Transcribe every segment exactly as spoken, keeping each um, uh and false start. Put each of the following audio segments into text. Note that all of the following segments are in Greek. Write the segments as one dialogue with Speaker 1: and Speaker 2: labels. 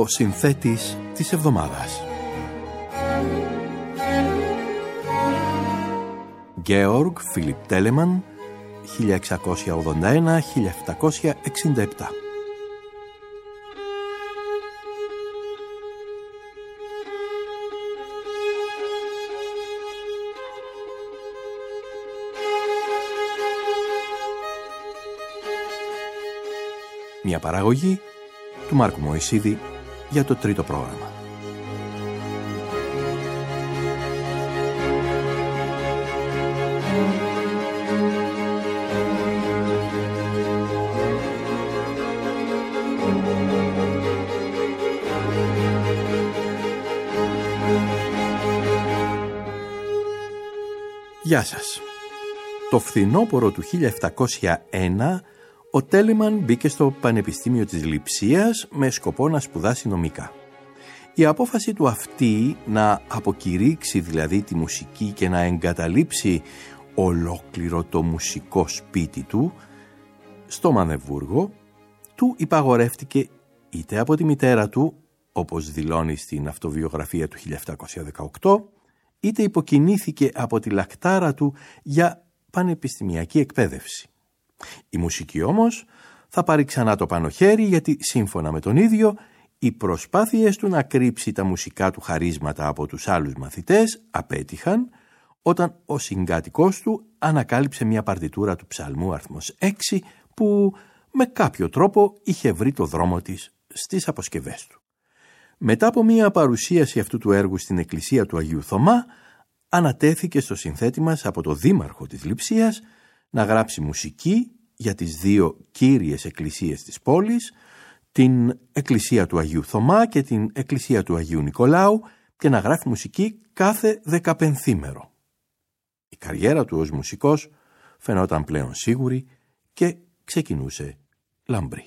Speaker 1: συνθέτης της εβδομάδας. Georg Philipp Telemann, χίλια εξακόσια ογδόντα ένα με χίλια επτακόσια εξήντα επτά. Μια παραγωγή του Μάρκου Μωυσίδη για το τρίτο πρόγραμμα. Γεια σας. Το φθινόπωρο του χίλια επτακόσια ένα ο Τέλεμαν μπήκε στο Πανεπιστήμιο της Λειψίας με σκοπό να σπουδάσει νομικά. Η απόφαση του αυτή να αποκηρύξει δηλαδή τη μουσική και να εγκαταλείψει ολόκληρο το μουσικό σπίτι του στο Μανεβούργο του υπαγορεύτηκε είτε από τη μητέρα του, όπως δηλώνει στην αυτοβιογραφία του χίλια επτακόσια δεκαοκτώ, είτε υποκινήθηκε από τη λακτάρα του για πανεπιστημιακή εκπαίδευση. Η μουσική όμως θα πάρει ξανά το πάνω χέρι, γιατί σύμφωνα με τον ίδιο οι προσπάθειες του να κρύψει τα μουσικά του χαρίσματα από τους άλλους μαθητές απέτυχαν όταν ο συγκάτοικός του ανακάλυψε μια παρτιτούρα του ψαλμού αριθμός έξι που με κάποιο τρόπο είχε βρει το δρόμο της στις αποσκευές του. Μετά από μια παρουσίαση αυτού του έργου στην εκκλησία του Αγίου Θωμά, ανατέθηκε στο συνθέτη μας από το δήμαρχο της Λειψίας να γράψει μουσική για τις δύο κύριες εκκλησίες της πόλης, την εκκλησία του Αγίου Θωμά και την εκκλησία του Αγίου Νικολάου, και να γράφει μουσική κάθε δεκαπενθήμερο. Η καριέρα του ως μουσικός φαινόταν πλέον σίγουρη και ξεκινούσε λαμπρή.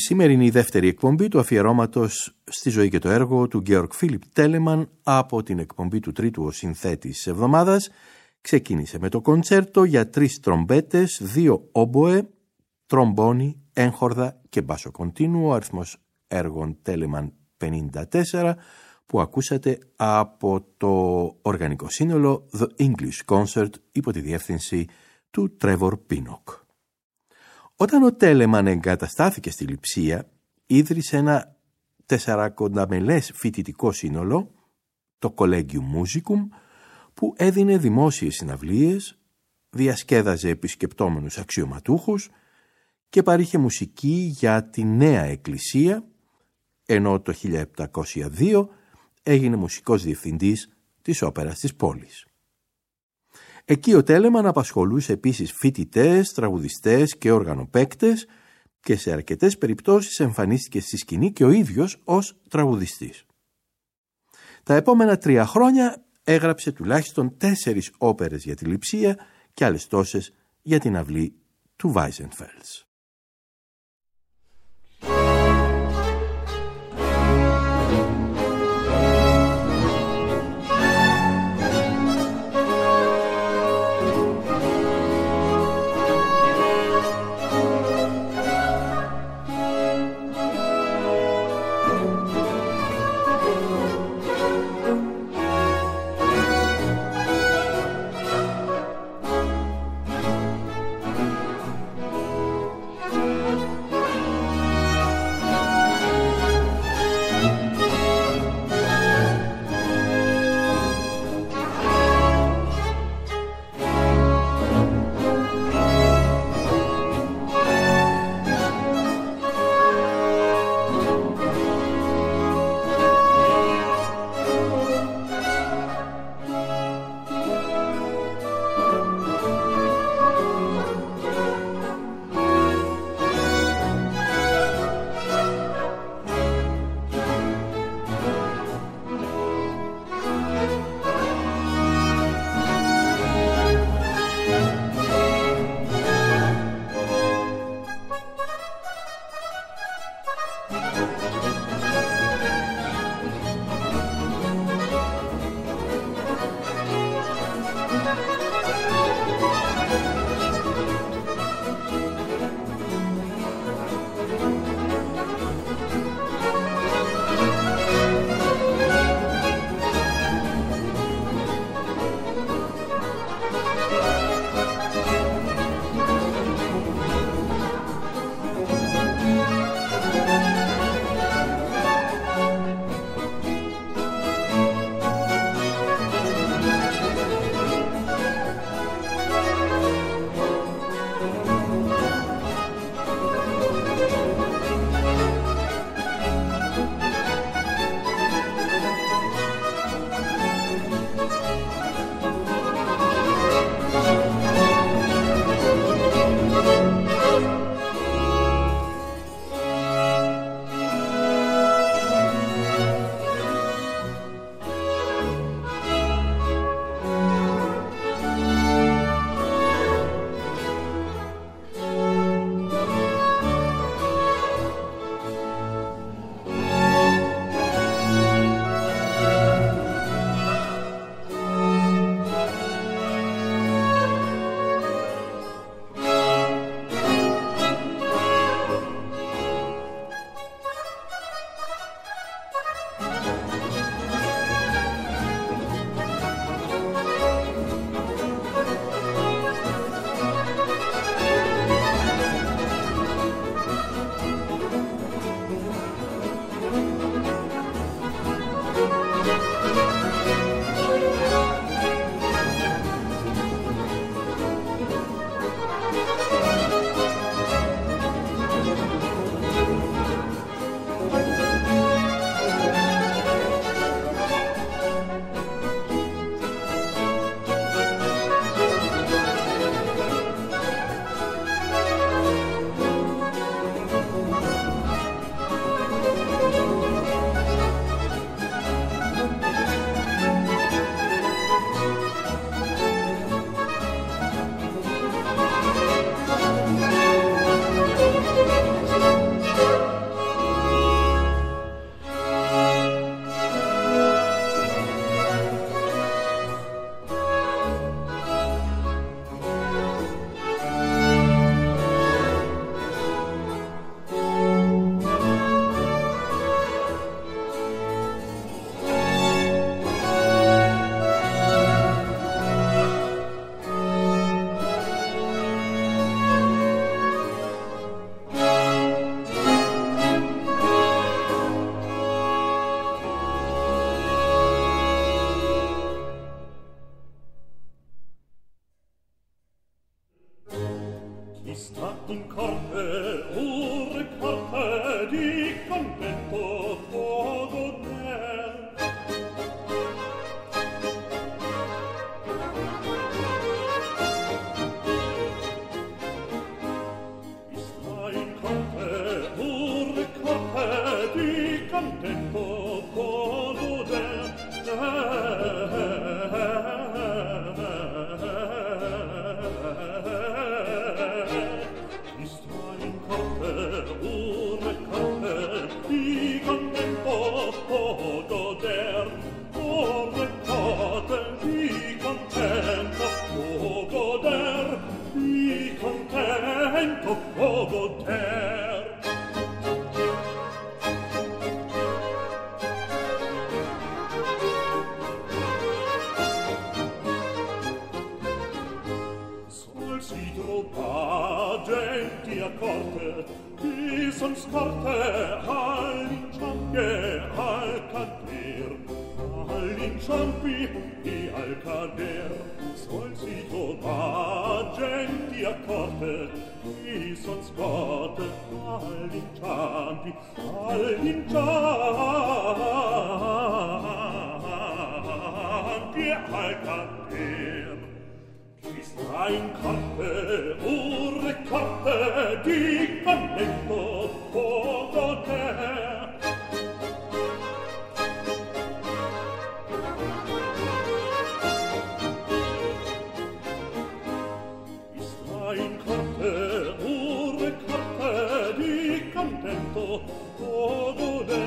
Speaker 1: σημερινή δεύτερη εκπομπή του αφιερώματος στη ζωή και το έργο του Georg Philipp Telemann από την εκπομπή του τρίτου ο συνθέτης της εβδομάδας ξεκίνησε με το κοντσέρτο για τρεις τρομπέτες, δύο όμποε, τρομπόνι, έγχορδα και μπάσο κοντίνου, ο αριθμός έργων Telemann πενήντα τέσσερα, που ακούσατε από το οργανικό σύνολο The English Concert υπό τη διεύθυνση του Trevor Pinnock. Όταν ο Τέλεμαν εγκαταστάθηκε στη Λειψία, ίδρυσε ένα τεσσαρακονταμελές φοιτητικό σύνολο, το Collegium Musicum, που έδινε δημόσιες συναυλίες, διασκέδαζε επισκεπτόμενους αξιωματούχους και παρήχε μουσική για τη νέα εκκλησία, ενώ το χίλια επτακόσια δύο έγινε μουσικός διευθυντής της όπερας της πόλης. Εκεί ο Τέλεμαν απασχολούσε επίσης φοιτητές, τραγουδιστές και οργανοπαίκτες και σε αρκετές περιπτώσεις εμφανίστηκε στη σκηνή και ο ίδιος ως τραγουδιστής. Τα επόμενα τρία χρόνια έγραψε τουλάχιστον τέσσερις όπερες για τη Λειψία και άλλες τόσες για την αυλή του Weissenfels.
Speaker 2: contento poco del son scorte all'inciampi al cader, all'inciampi e al cader, sol si trova genti accorte, che son scorte all'inciampi, all'inciampi e al cader. Chi sta in corte, urre corte, di contento poco te. Chi sta in corte, urre corte, di contento poco te.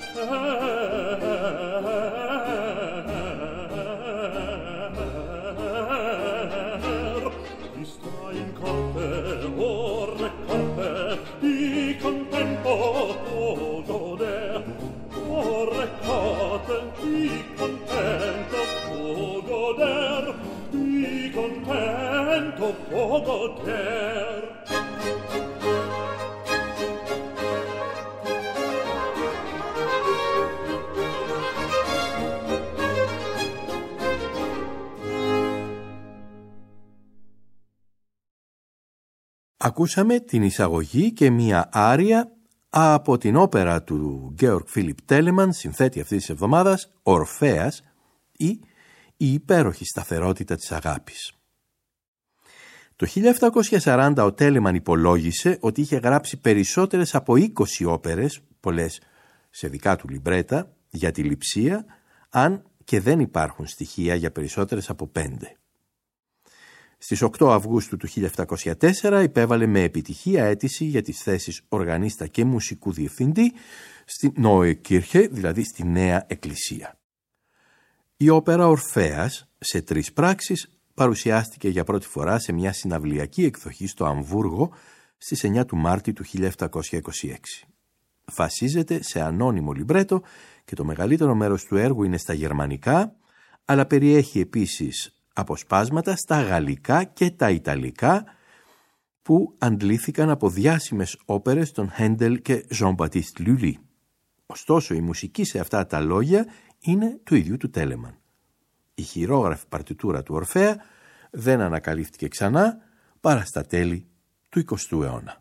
Speaker 1: Ακούσαμε την εισαγωγή και μία άρια από την όπερα του Georg Philipp Telemann, συνθέτη αυτής της εβδομάδας, Ορφέας, ή η υπέροχη σταθερότητα της αγάπης. Το χίλια επτακόσια σαράντα ο Τέλεμαν υπολόγισε ότι είχε γράψει περισσότερες από είκοσι όπερες, πολλές σε δικά του λιμπρέτα, για τη Λειψία, αν και δεν υπάρχουν στοιχεία για περισσότερες από πέντε. Στις οκτώ Αυγούστου του χίλια επτακόσια τέσσερα υπέβαλε με επιτυχία αίτηση για τις θέσεις οργανίστα και μουσικού διευθυντή στη Neue Kirche, δηλαδή στη Νέα Εκκλησία. Η όπερα Ορφέας, σε τρεις πράξεις, παρουσιάστηκε για πρώτη φορά σε μια συναυλιακή εκδοχή στο Αμβούργο στις εννιά του Μάρτη του χίλια επτακόσια είκοσι έξι. Βασίζεται σε ανώνυμο λιμπρέτο και το μεγαλύτερο μέρος του έργου είναι στα γερμανικά, αλλά περιέχει επίσης αποσπάσματα στα γαλλικά και τα ιταλικά που αντλήθηκαν από διάσημες όπερες των Χέντελ και Jean-Baptiste Lully. Ωστόσο, η μουσική σε αυτά τα λόγια είναι του ίδιου του Τέλεμαν. Η χειρόγραφη παρτιτούρα του Ορφέα δεν ανακαλύφθηκε ξανά παρά στα τέλη του εικοστού αιώνα.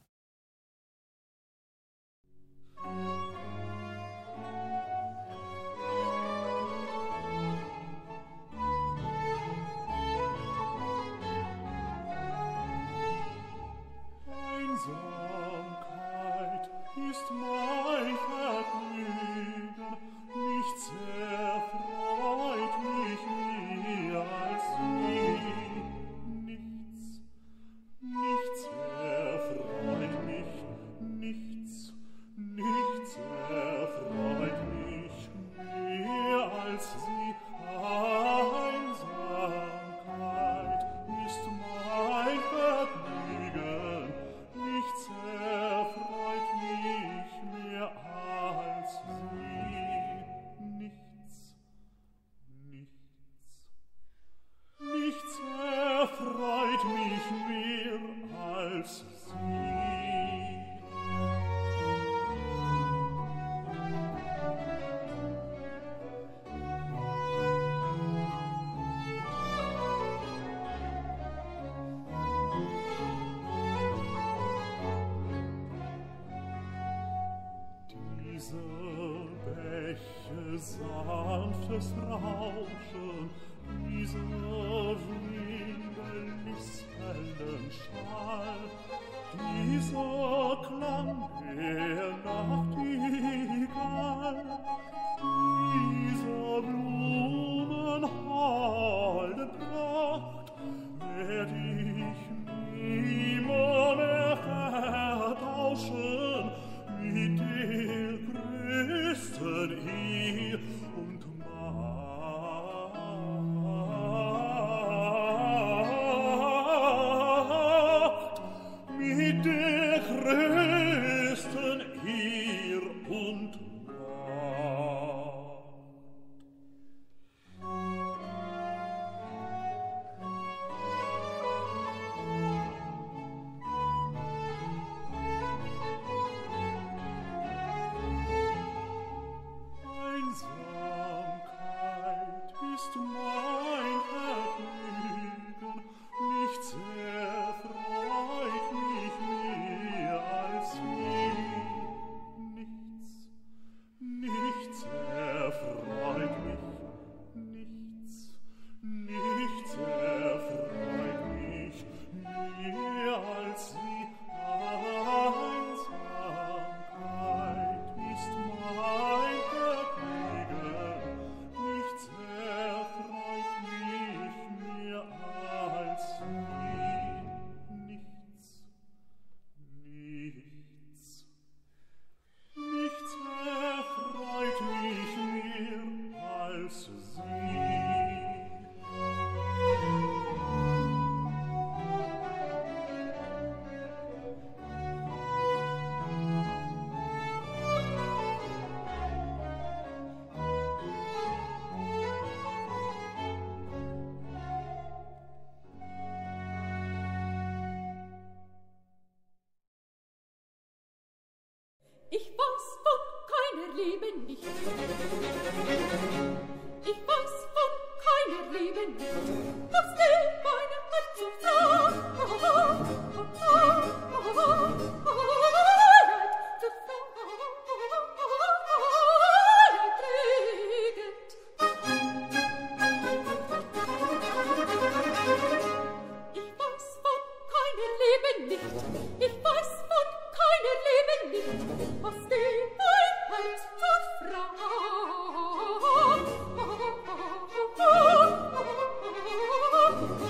Speaker 2: Sanftes Rauschen, dieser Winde lispelnden Schall, dieser Klang der Nachtigall, dieser Blumen holde Pracht werd ich nimmer mehr vertauschen mit der größten Ehr und Macht, mit der größten Ehr und Macht. Einsamkeit ist mein Vergnügen, nichts erfreut mich mehr als sie. Nichts, nichts erfreut mich, nichts, nichts erfreut mich mehr als sie. Einsamkeit ist mein Vergnügen, nichts erfreut mich mehr als sie. Nichts, nichts, nichts erfreut mich mehr als sie.
Speaker 3: Ich weiß von keiner Liebe nicht. Ich weiß von keiner Liebe nicht. Was will meine Herz so sagen? Ich weiß von keiner Liebe nicht. Ich weiß von keiner Liebe nicht. Was die Einheit zur Frau.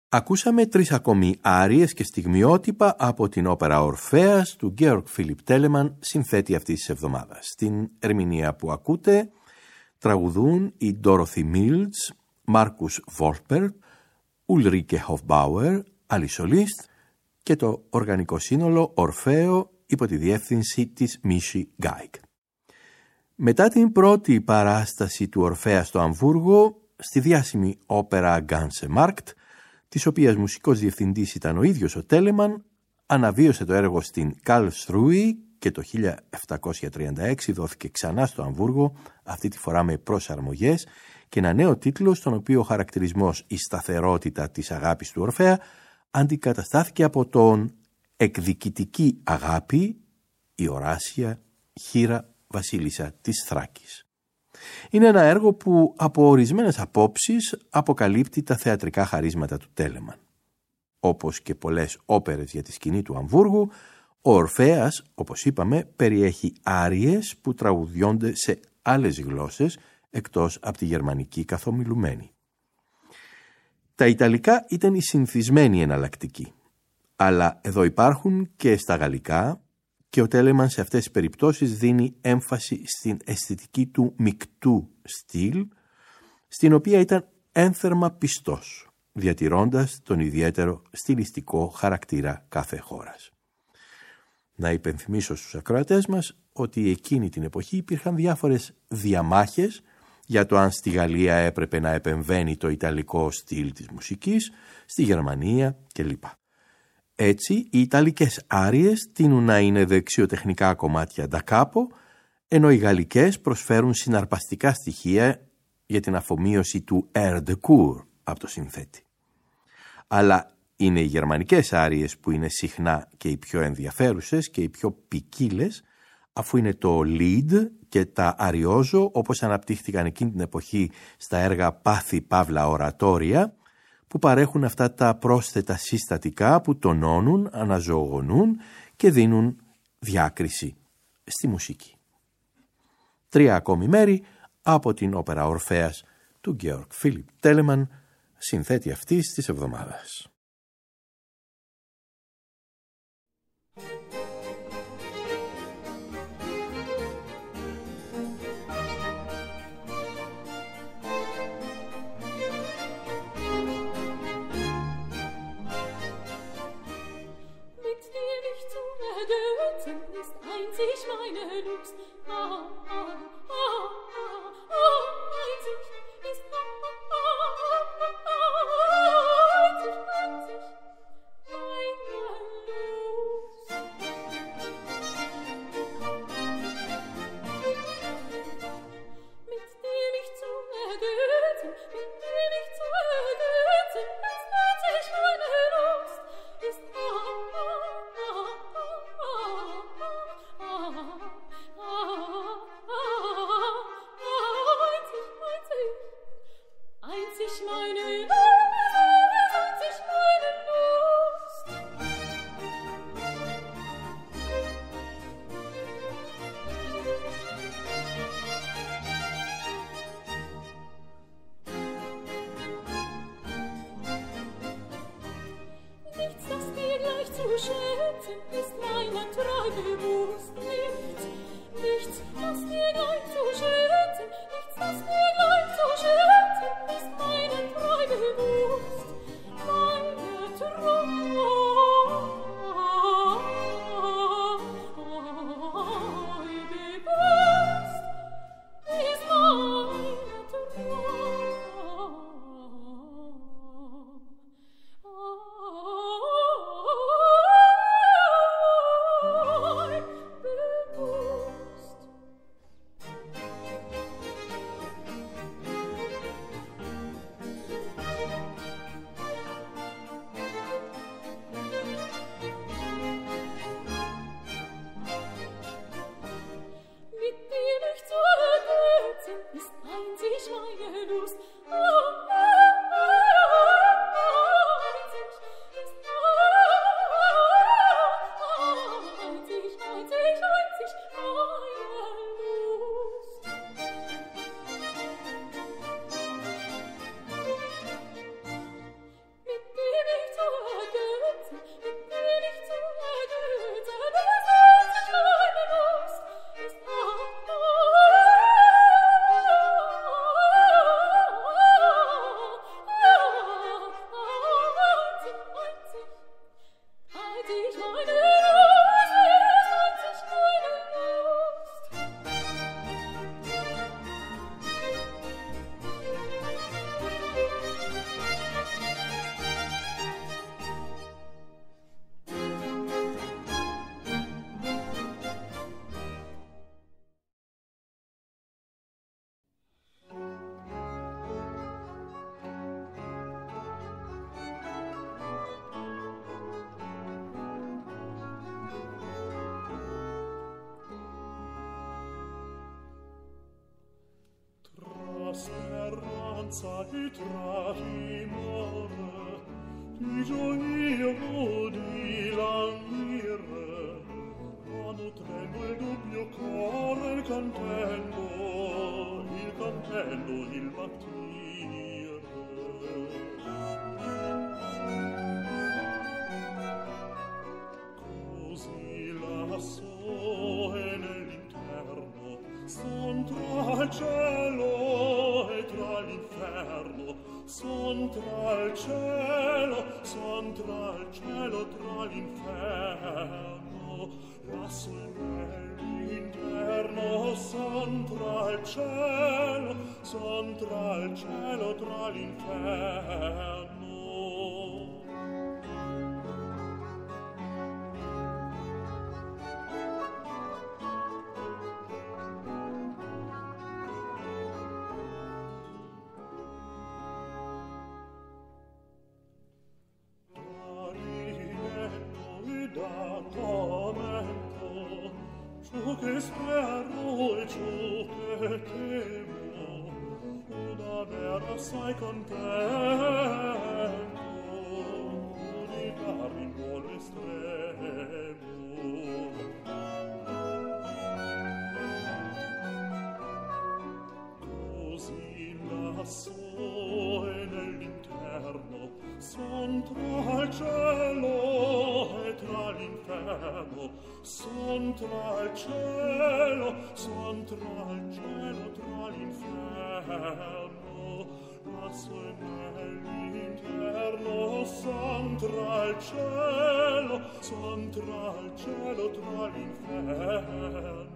Speaker 1: Ακούσαμε τρεις ακόμη άριες και στιγμιότυπα από την όπερα Ορφέας του Georg Philipp Telemann, συνθέτη αυτής της εβδομάδας. Στην ερμηνεία που ακούτε τραγουδούν η Dorothy Mills, Markus Wolpert, Ulrike Hofbauer, άλλη σολίστ, και το οργανικό σύνολο Ορφέο υπό τη διεύθυνση της Μίσι Γκάικ. Μετά την πρώτη παράσταση του Ορφέα στο Αμβούργο, στη διάσημη όπερα Ganze Markt, της οποίας μουσικός διευθυντής ήταν ο ίδιος ο Τέλεμαν, αναβίωσε το έργο στην Karlsruhe και το χίλια επτακόσια τριάντα έξι δόθηκε ξανά στο Αμβούργο, αυτή τη φορά με προσαρμογές και ένα νέο τίτλο, στον οποίο ο χαρακτηρισμός «Η σταθερότητα της αγάπης του Ορφέα» αντικαταστάθηκε από τον «Εκδικητική αγάπη, η Οράσια, χήρα βασίλισσα της Θράκης». Είναι ένα έργο που από ορισμένες απόψεις αποκαλύπτει τα θεατρικά χαρίσματα του Τέλεμαν. Όπως και πολλές όπερες για τη σκηνή του Αμβούργου, ο Ορφέας, όπως είπαμε, περιέχει άριες που τραγουδιώνται σε άλλες γλώσσες εκτός από τη γερμανική καθομιλουμένη. Τα Ιταλικά ήταν η συνηθισμένη εναλλακτική, αλλά εδώ υπάρχουν και στα γαλλικά, και ο Τέλεμαν σε αυτές τις περιπτώσεις δίνει έμφαση στην αισθητική του μεικτού στυλ, στην οποία ήταν ένθερμα πιστός, διατηρώντας τον ιδιαίτερο στιλιστικό χαρακτήρα κάθε χώρας. Να υπενθυμίσω στους ακροατές μας ότι εκείνη την εποχή υπήρχαν διάφορες διαμάχες για το αν στη Γαλλία έπρεπε να επεμβαίνει το ιταλικό στυλ της μουσικής, στη Γερμανία κλπ. Έτσι, οι ιταλικές άριες τείνουν να είναι δεξιοτεχνικά κομμάτια da capo, ενώ οι γαλλικές προσφέρουν συναρπαστικά στοιχεία για την αφομοίωση του air de cour από το συνθέτη. Αλλά είναι οι γερμανικές άριες που είναι συχνά και οι πιο ενδιαφέρουσες και οι πιο ποικίλες, αφού είναι το lead και τα αριόζο, όπως αναπτύχθηκαν εκείνη την εποχή στα έργα πάθη παύλα ορατόρια, που παρέχουν αυτά τα πρόσθετα συστατικά που τονώνουν, αναζωογονούν και δίνουν διάκριση στη μουσική. Τρία ακόμη μέρη από την όπερα Ορφέας του Georg Philipp Telemann, συνθέτη αυτής της εβδομάδας.
Speaker 3: Ist einzig meine Lust, ah, ah, ah, ah, ah, einzig ist, ah, ah, ah, ah, ah, einzig, einzig meine Lust. Mit dem ich zu ergötzen, mit dem ich zu ergötzen, ist einzig meine Lust, ist, ah, ah, ah, ah, ah, ah, ah, ah,
Speaker 2: speranza e tra timore, di gioia o di languire, ma nutrendo il dubbio cuore il contento, il contento, il battire. Così lassù e nell'interno son tra il cielo e tra l'inferno, son tra il cielo, son tra il cielo, tra l'inferno, lassù nell'interno, son tra il cielo, son tra il cielo, tra l'inferno. Ciò che spero e ciò che temo, una vera assai contento, di darmi in buon estremo. Così lassù e nell'interno, son tra il cielo e tra l'inferno, son tra il cielo, son tra il cielo, tra l'inferno, lassù nell'interno, son tra il cielo, son tra il cielo, tra l'inferno.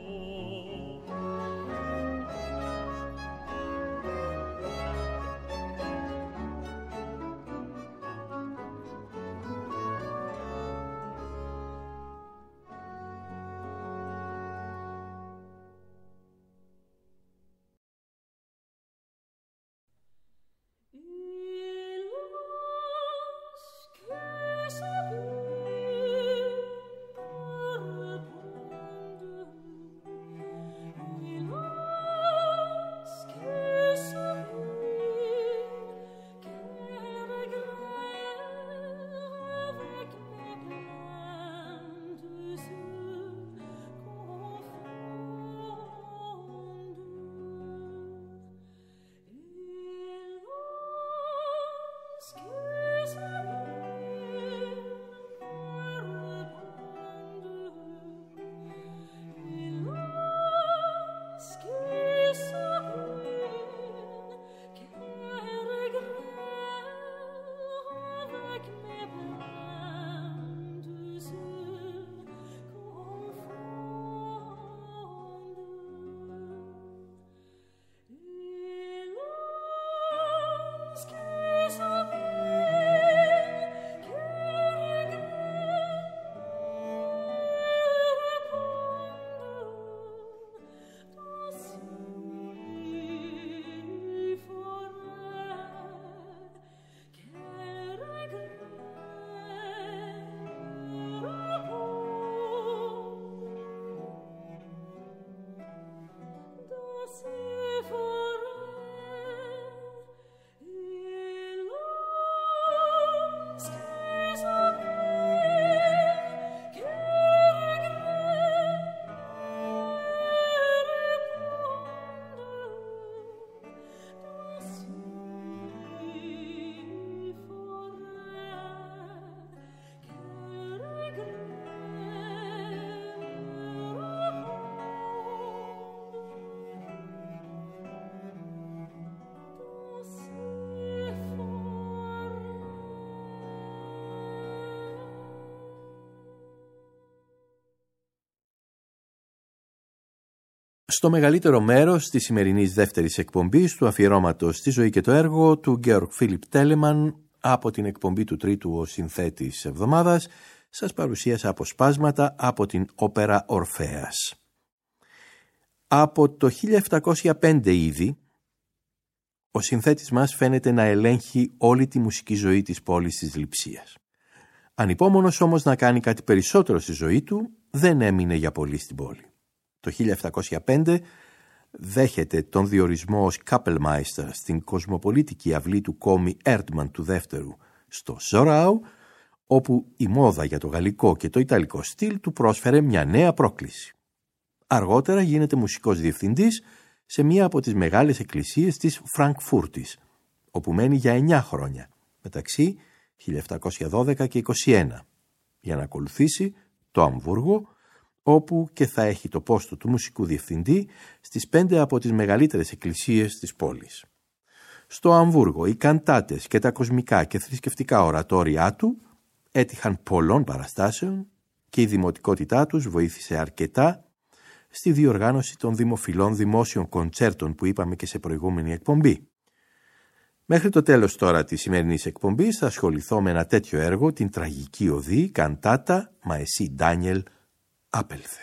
Speaker 1: Στο μεγαλύτερο μέρος της σημερινής δεύτερης εκπομπής του αφιερώματος στη ζωή και το έργο του Γκέοργκ Φίλιπ Τέλεμαν από την εκπομπή του τρίτου ο συνθέτης εβδομάδας, σας παρουσίασα αποσπάσματα από την όπερα Ορφέας. Από το χίλια επτακόσια πέντε ήδη, ο συνθέτης μας φαίνεται να ελέγχει όλη τη μουσική ζωή της πόλης της Λειψίας. Ανυπόμονος όμως να κάνει κάτι περισσότερο στη ζωή του, δεν έμεινε για πολύ στην πόλη. Το χίλια επτακόσια πέντε δέχεται τον διορισμό ως Kapellmeister στην κοσμοπολίτικη αυλή του κόμι Erdmann του δεύτερου στο Ζόραου, όπου η μόδα για το γαλλικό και το ιταλικό στυλ του πρόσφερε μια νέα πρόκληση. Αργότερα γίνεται μουσικός διευθυντής σε μία από τις μεγάλες εκκλησίες της Φραγκφούρτης, όπου μένει για εννιά χρόνια, μεταξύ χίλια επτακόσια δώδεκα και είκοσι ένα, για να ακολουθήσει το Αμβούργο, όπου και θα έχει το πόστο του μουσικού διευθυντή στις πέντε από τις μεγαλύτερες εκκλησίες της πόλης. Στο Αμβούργο οι καντάτες και τα κοσμικά και θρησκευτικά ορατόρια του έτυχαν πολλών παραστάσεων και η δημοτικότητά τους βοήθησε αρκετά στη διοργάνωση των δημοφιλών δημόσιων κοντσέρτων που είπαμε και σε προηγούμενη εκπομπή. Μέχρι το τέλος τώρα της σημερινής εκπομπής θα ασχοληθώ με ένα τέτοιο έργο, την τραγική οδή, καντάτα, «Μα εσύ, Ντάνιελ, άπελθε».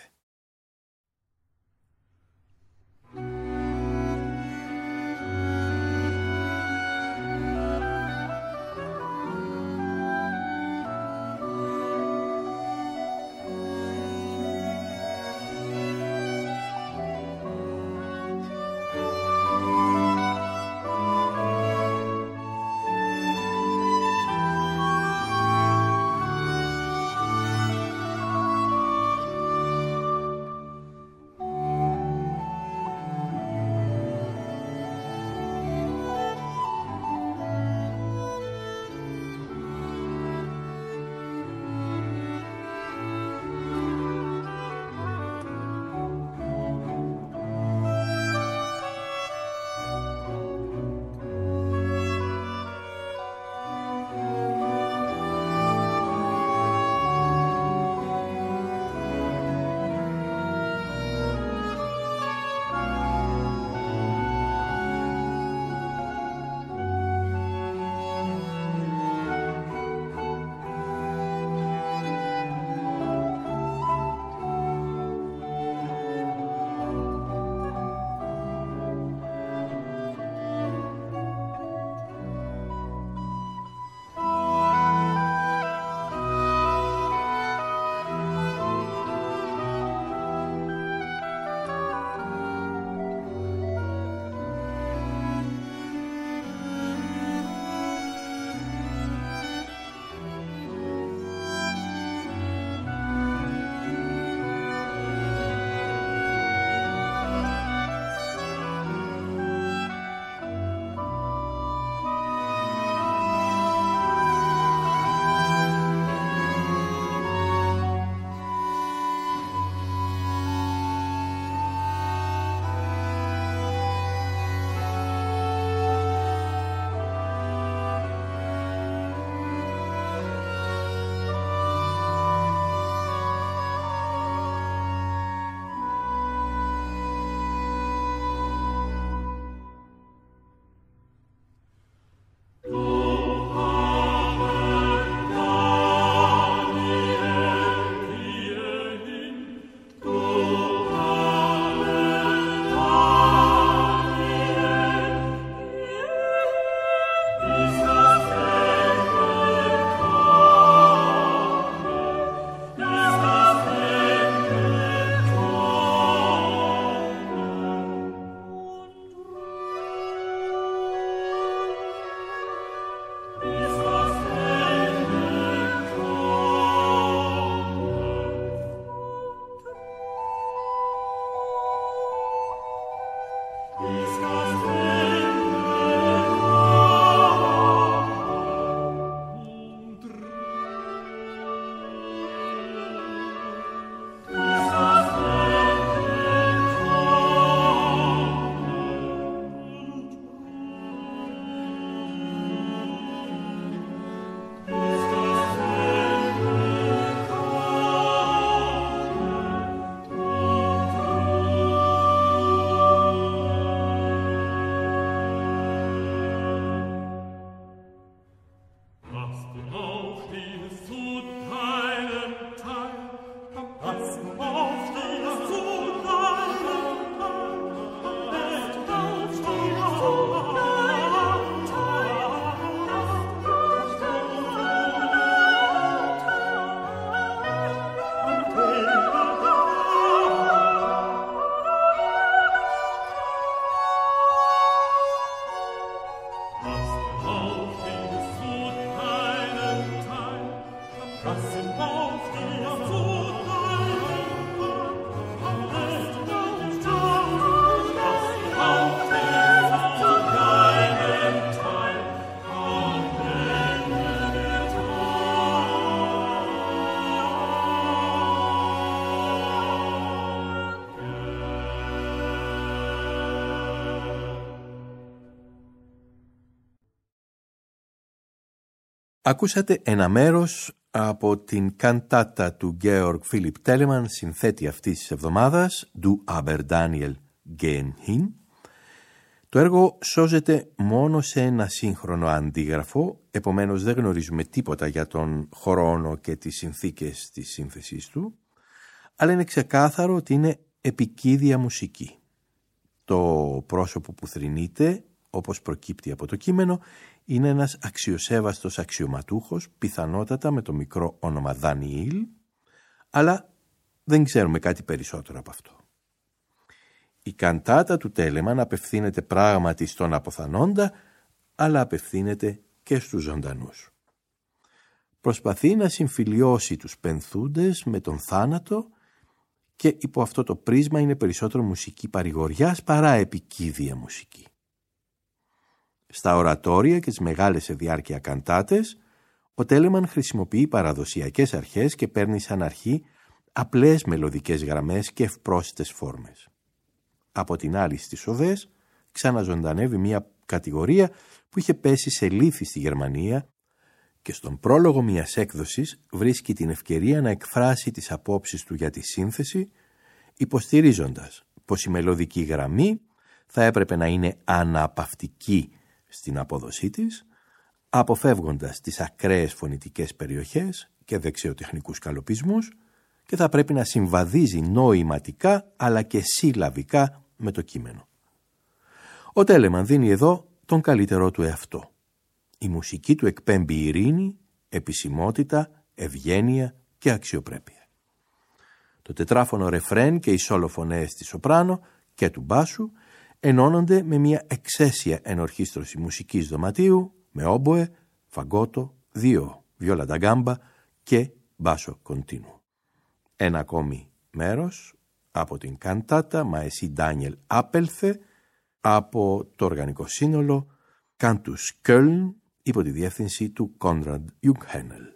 Speaker 1: Ακούσατε ένα μέρος από την καντάτα του Georg Philipp Telemann, συνθέτη αυτής της εβδομάδας, «Du aber Daniel gehen hin». Το έργο σώζεται μόνο σε ένα σύγχρονο αντίγραφο, επομένως δεν γνωρίζουμε τίποτα για τον χρόνο και τις συνθήκες της σύνθεσής του, αλλά είναι ξεκάθαρο ότι είναι επικίδια μουσική. Το πρόσωπο που θρηνείται, όπως προκύπτει από το κείμενο, είναι ένας αξιοσέβαστος αξιωματούχος, πιθανότατα με το μικρό όνομα Δανιήλ, αλλά δεν ξέρουμε κάτι περισσότερο από αυτό. Η καντάτα του Τέλεμαν απευθύνεται πράγματι στον αποθανόντα, αλλά απευθύνεται και στους ζωντανούς. Προσπαθεί να συμφιλιώσει τους πενθούντες με τον θάνατο και υπό αυτό το πρίσμα είναι περισσότερο μουσική παρηγοριάς παρά επικίδια μουσική. Στα ορατόρια και τις μεγάλες σε διάρκεια καντάτες, ο Τέλεμαν χρησιμοποιεί παραδοσιακές αρχές και παίρνει σαν αρχή απλές μελωδικές γραμμές και ευπρόσιτες φόρμες. Από την άλλη στις οδές ξαναζωντανεύει μια κατηγορία που είχε πέσει σε λύθη στη Γερμανία και στον πρόλογο μιας έκδοσης βρίσκει την ευκαιρία να εκφράσει τις απόψεις του για τη σύνθεση, υποστηρίζοντας πως η μελωδική γραμμή θα έπρεπε να είναι αναπαυτική στην απόδοσή της, αποφεύγοντας τις ακραίες φωνητικές περιοχές και δεξιοτεχνικούς καλοπισμούς, και θα πρέπει να συμβαδίζει νοηματικά αλλά και συλλαβικά με το κείμενο. Ο Τέλεμαν δίνει εδώ τον καλύτερό του εαυτό. Η μουσική του εκπέμπει ειρήνη, επισημότητα, ευγένεια και αξιοπρέπεια. Το τετράφωνο ρεφρέν και οι σόλοφωνές της σοπράνο και του μπάσου ενώνονται με μια εξαίσια ενορχήστρωση μουσικής δωματίου με όμποε, φαγκότο, δύο βιόλα ντα γκάμπα και μπάσο κοντίνου. Ένα ακόμη μέρος από την καντάτα «Μα εσύ Ντάνιελ άπελθε» από το οργανικό σύνολο Cantus Köln υπό τη διεύθυνση του Konrad Jungheinel.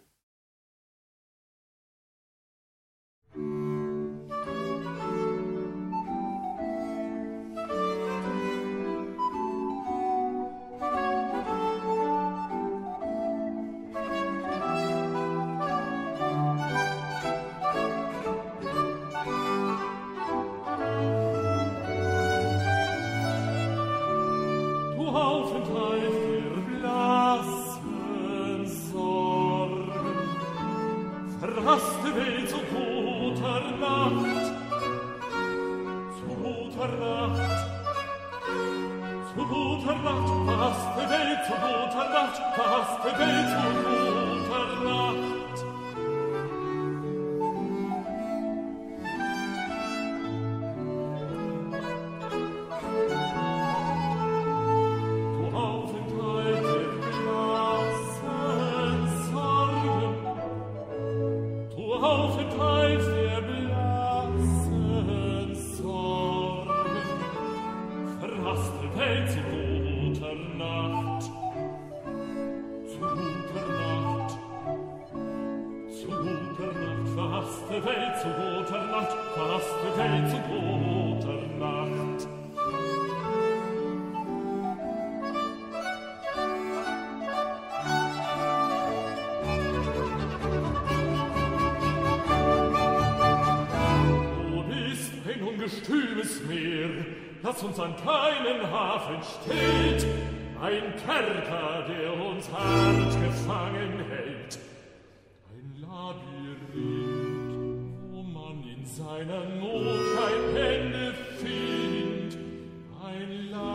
Speaker 2: Das uns an keinen Hafen steht, ein Kerker, der uns hart gefangen hält, ein Labyrinth, wo man in seiner Not kein Ende findet, ein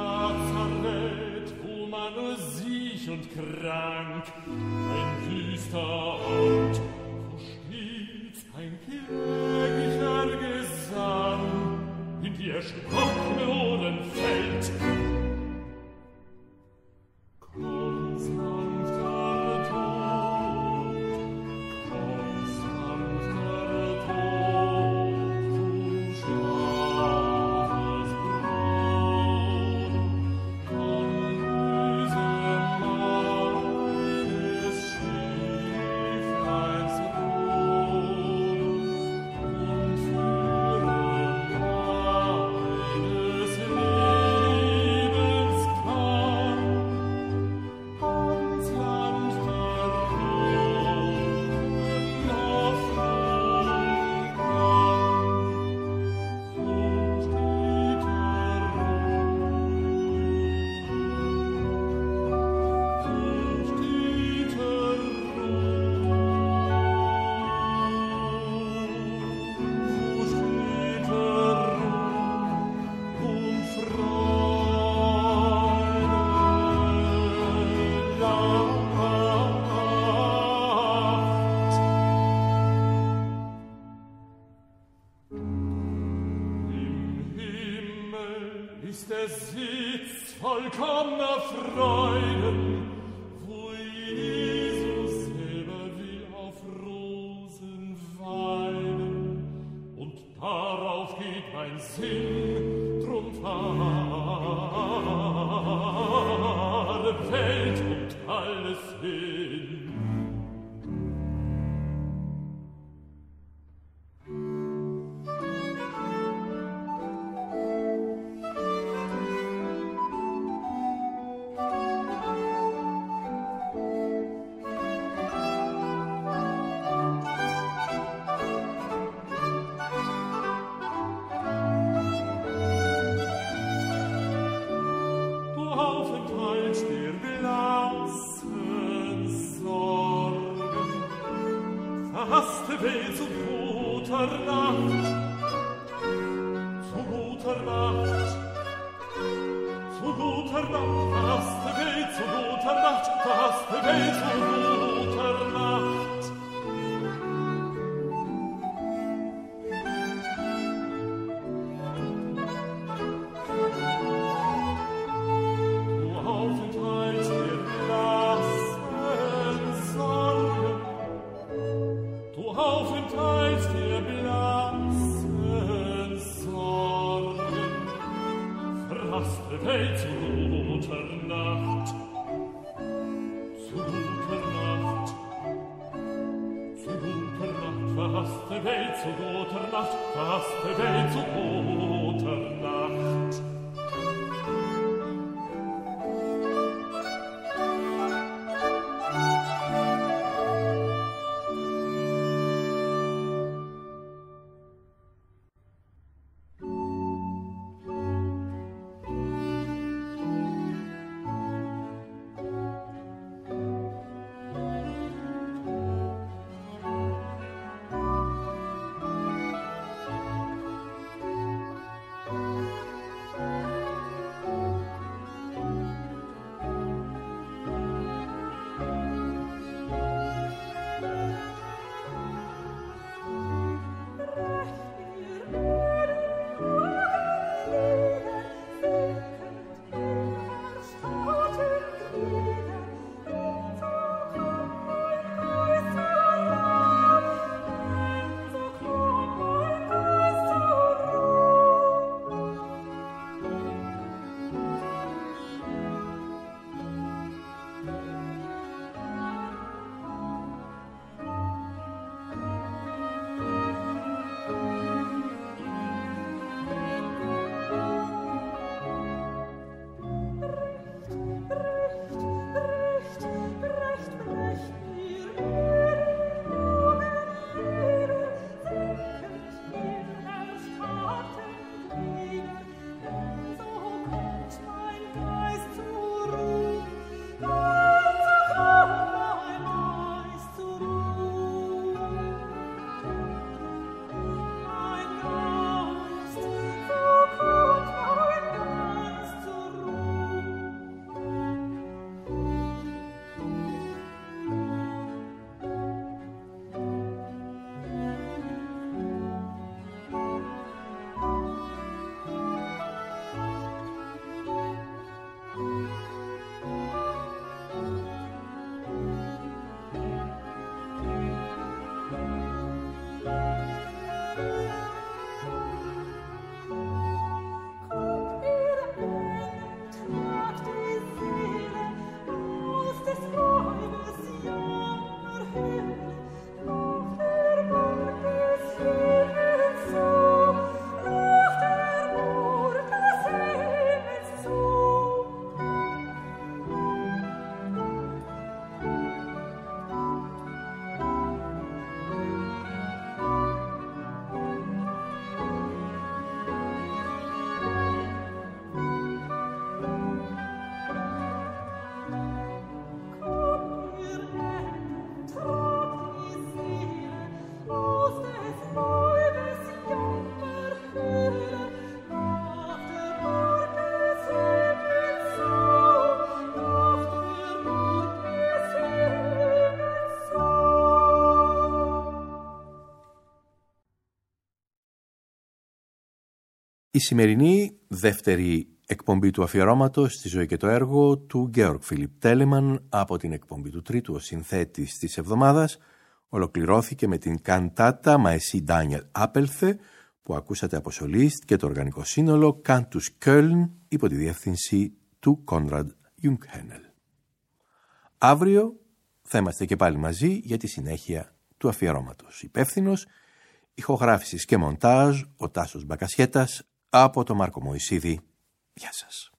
Speaker 2: Lazarett, wo man nur siech und krank, ein wüster Ort, wo stets ein kläglicher Gesang in die erschrockene Ohren fällt. Komm, sanfter Tod, komm, ist der Sitz vollkommener Freuden, wo Jesus selber wie auf Rosen weinen, und darauf geht mein Sinn, drum fahre Welt und alles hin. Weh zu guter Nacht, zu guter Nacht, zu guter Nacht, hast weh zu guter Nacht, hast weh zu guter Nacht. Du Aufenthalt der blassen Sorgen, du Aufenthalt der blassen Sorgen, verhasste Welt zu guter Nacht, zu guter Nacht, zu guter Nacht, verhasste Welt zu guter Nacht, verhasste Welt zu guter Nacht.
Speaker 1: Η σημερινή δεύτερη εκπομπή του αφιερώματος στη ζωή και το έργο του Γκέοργκ Φίλιπ Τέλεμαν από την εκπομπή του τρίτου ως συνθέτης της εβδομάδας ολοκληρώθηκε με την καντάτα Μαεσί Ντάνιελ Άπελθε που ακούσατε από σολίστ και το οργανικό σύνολο Cantus Köln υπό τη διεύθυνση του Κόνραντ Γιουγχένελ. Αύριο θα είμαστε και πάλι μαζί για τη συνέχεια του αφιερώματος. Υπεύθυνος ηχογράφησης και μοντάζ ο Τάσος Μπακασιέτας από το Μάρκο Μωυσίδη. Γεια σας.